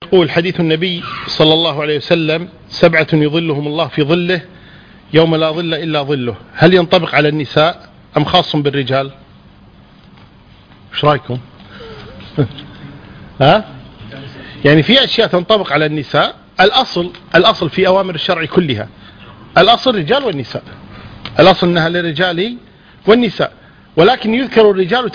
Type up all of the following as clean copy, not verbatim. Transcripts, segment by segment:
يقول حديث النبي صلى الله عليه وسلم 7 يظلهم الله في ظله يوم لا ظل إلا ظله، هل ينطبق على النساء أم خاص بالرجال؟ ايش رايكم؟ ها؟ يعني في أشياء تنطبق على النساء. الأصل في أوامر الشرع كلها الأصل الرجال والنساء، الأصل أنها للرجال والنساء، ولكن يذكر الرجال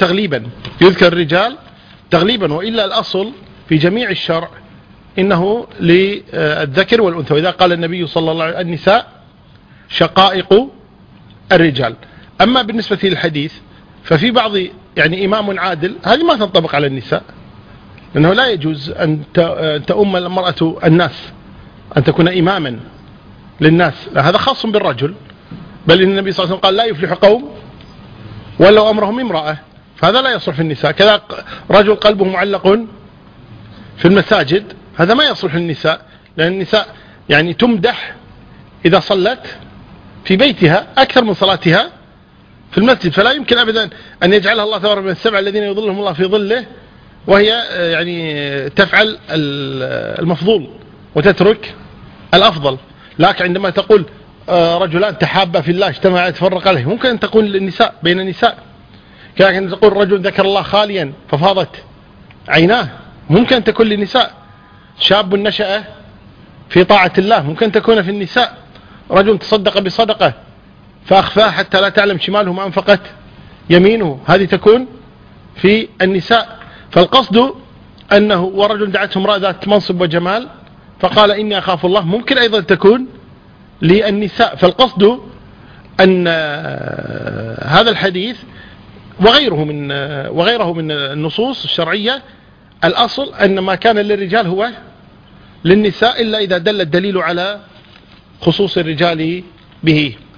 تغليبا، وإلا الأصل في جميع الشرع إنه للذكر والأنثى. وإذا قال النبي صلى الله عليه وسلم النساء شقائق الرجال. أما بالنسبة للحديث ففي بعض يعني إمام عادل، هذه ما تنطبق على النساء، لأنه لا يجوز أن تؤم المرأة الناس، أن تكون إماما للناس، هذا خاص بالرجل. بل إن النبي صلى الله عليه وسلم قال لا يفلح قوم ولو أمرهم امرأة، فهذا لا يصلح في النساء. كذا رجل قلبه معلق في المساجد، هذا ما يصلح للنساء، لأن النساء يعني تمدح إذا صلت في بيتها أكثر من صلاتها في المسجد، فلا يمكن أبدا أن يجعلها الله تبارك من 7 الذين يظلهم الله في ظله وهي يعني تفعل المفضول وتترك الأفضل. لكن عندما تقول رجلان تحابا في الله اجتمعا يتفرق عليه، ممكن أن تكون للنساء بين النساء. كأن تقول رجل ذكر الله خاليا ففاضت عيناه، ممكن أن تكون للنساء. شاب نشأ في طاعة الله، ممكن تكون في النساء. رجل تصدق بصدقة فأخفاها حتى لا تعلم شماله ما أنفقت يمينه، هذه تكون في النساء. فالقصد أنه ورجل دعته امرأة ذات منصب وجمال فقال إني أخاف الله، ممكن أيضا تكون للنساء. فالقصد أن هذا الحديث وغيره من النصوص الشرعية الأصل أن ما كان للرجال هو للنساء، إلا إذا دل الدليل على خصوص الرجال به.